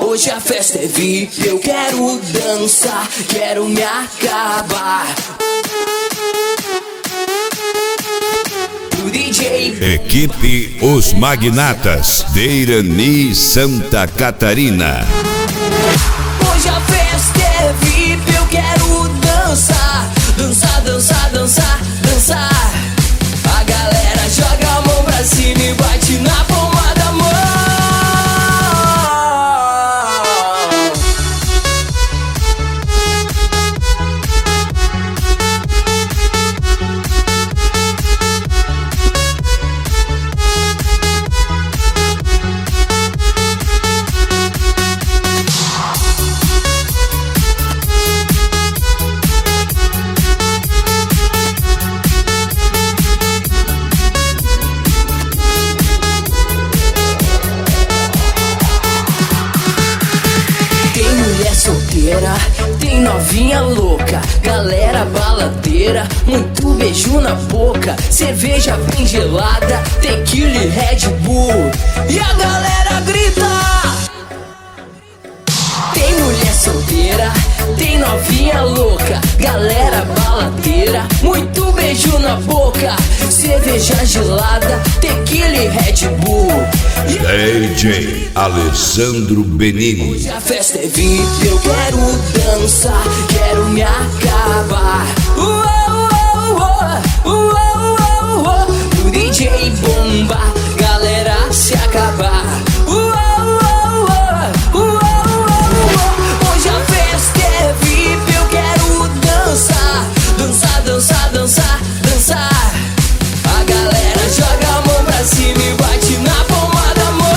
Hoje a festa é VIP, eu quero dançar, quero me acabar. O DJ Equipe Os Magnatas de Irani, Santa Catarina. Hoje a festa é VIP, eu quero dançar, dançar, dançar, dançar, dançar. A galera joga a mão pra cima e bate na palma da mão. Tem novinha louca, galera baladeira, muito beijo na boca, cerveja bem gelada, tequila e Red Bull, e a galera grita. Tem mulher solteira, tem novinha louca, galera baladeira, muito beijo na boca, cerveja gelada, tequila e Red Bull. DJ Alessandro Benini. Hoje a festa é VIP, eu quero dançar, quero me acabar. O DJ bomba, galera se acabar. Hoje a festa é VIP, eu quero dançar, dançar, dançar, dançar, dançar. A galera joga a mão pra cima e bate na palma da mão.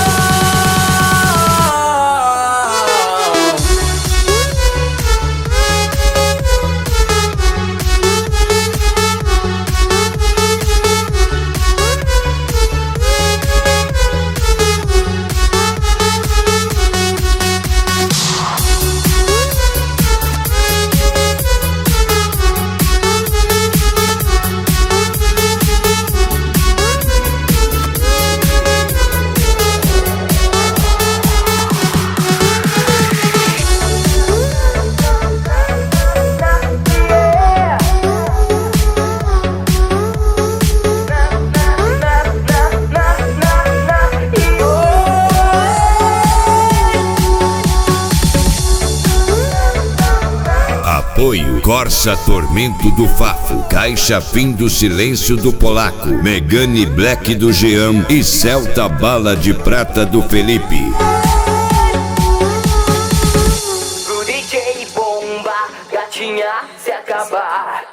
Apoio Corsa Tormento do Fafo, Caixa Fim do Silêncio do Polaco, Megane Black do Jean e Celta Bala de Prata do Felipe. Pro DJ bomba, gatinha se acabar.